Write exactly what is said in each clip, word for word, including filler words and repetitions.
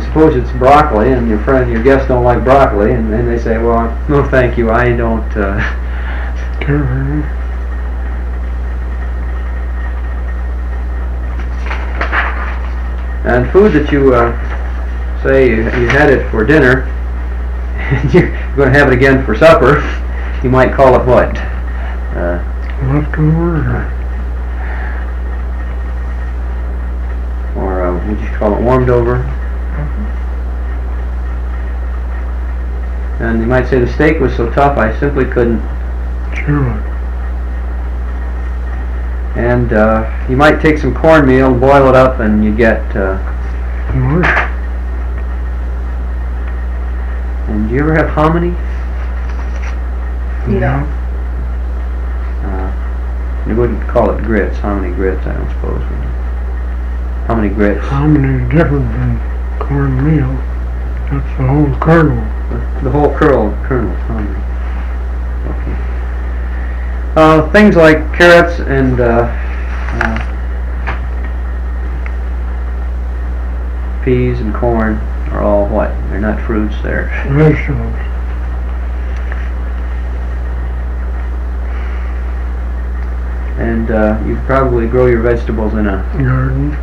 suppose it's broccoli, and your friend, your guests don't like broccoli, and then they say, well, no thank you, I don't uh, and food that you uh, say you, you had it for dinner, and you're going to have it again for supper, you might call it what? Uh, Leftover. Or uh, would you call it warmed over? And you might say the steak was so tough I simply couldn't. Sure. And uh, you might take some cornmeal, boil it up, and you get. Uh, and do you ever have hominy? Yeah. Uh, you wouldn't call it grits, hominy grits, I don't suppose. Hominy grits. Hominy is different than cornmeal. That's the whole kernel. The, the whole kernel, kernel, hominy. Okay. Uh, things like carrots and uh, uh, peas and corn are all what? They're not fruits, they're vegetables. And uh, you probably grow your vegetables in a garden.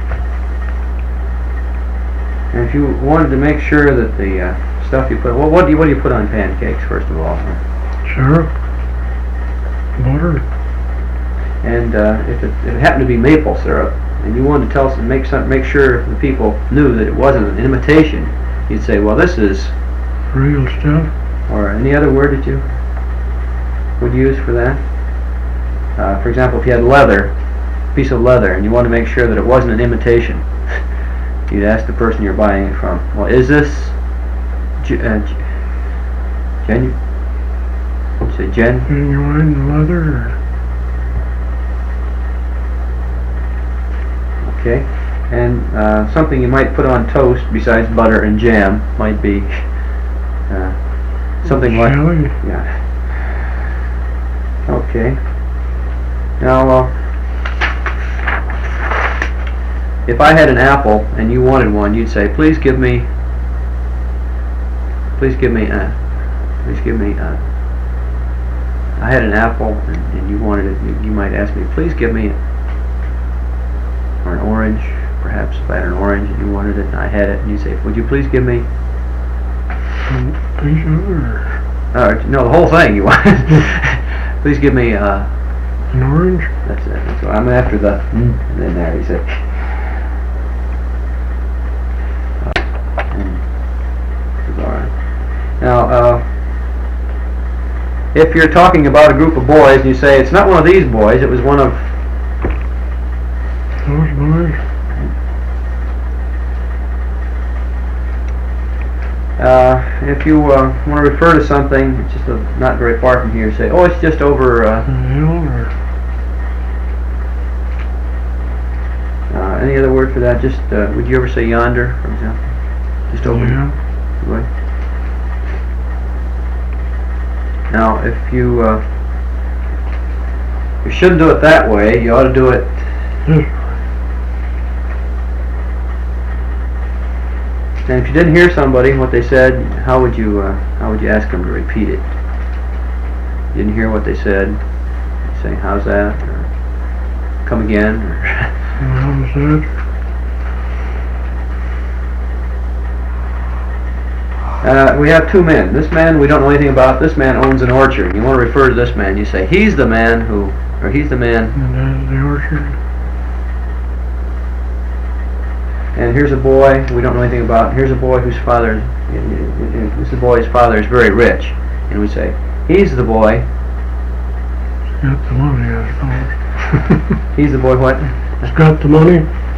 And if you wanted to make sure that the uh, stuff you put, well, what do you what do you put on pancakes first of all? Syrup, butter. And uh, if, it, if it happened to be maple syrup, and you wanted to tell us and make some, make sure the people knew that it wasn't an imitation, you'd say, well, this is real stuff. Or any other word that you would use for that? Uh, for example, if you had leather, a piece of leather, and you wanted to make sure that it wasn't an imitation, you'd ask the person you're buying it from, well, is this ge uh, genuine? Say gen? Genuine leather. Okay. And uh, something you might put on toast besides butter and jam might be uh, something like... Jelly. Yeah. Okay. Now, uh, if I had an apple and you wanted one, you'd say, "Please give me, please give me, uh, please give me." Uh, I had an apple and, and you wanted it. You, you might ask me, "Please give me," or an orange. Perhaps if I had an orange and you wanted it, and I had it, and you say, "Would you please give me?" Piece of or Uh, no, the whole thing. You want? Please give me. Uh, An orange? That's it. That's what I'm after the mm, and then there you say. Uh, all right. Now, uh, if you're talking about a group of boys and you say it's not one of these boys, it was one of those boys. Uh, if you uh, want to refer to something, it's just a, not very far from here, say, oh, it's just over. Uh, the hill or Uh, any other word for that? Just, uh, would you ever say yonder, for example? Just over yeah. here. Now, if you, uh, you shouldn't do it that way, you ought to do it this way. And if you didn't hear somebody, what they said, how would you, uh, how would you ask them to repeat it? You didn't hear what they said, you say, how's that? Or come again? Or How's that? Uh, we have two men. This man we don't know anything about. This man owns an orchard. You want to refer to this man. You say, he's the man who, or he's the man. And that's the orchard. And here's a boy we don't know anything about. Here's a boy whose father, this is the boy's father is very rich. And we say, he's the boy. He's got the money, I suppose. He's the boy what? He's got the money.